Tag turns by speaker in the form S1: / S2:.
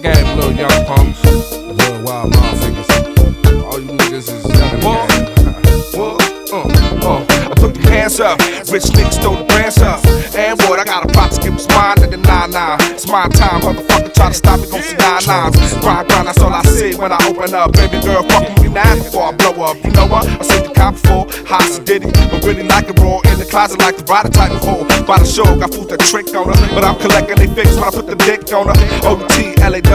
S1: game, little young punks. Worldwide motherfuckers. All you niggas is young in the game.
S2: I put your hands up, rich niggas throw the brands up. And what, I got a pot to give us mine in the 9-9. It's my time, motherfucker, try to stop me, gon' see 9 lines. Grind, that's all I see when I open up. Baby girl, fuck with me now before I blow up. You know what? I said the cop before, hot as Diddy, but really like it raw. In the closet like the rider type of hole. By the show, got food that trick on her, but I'm collecting they fix when I put the dick on her. OT, LA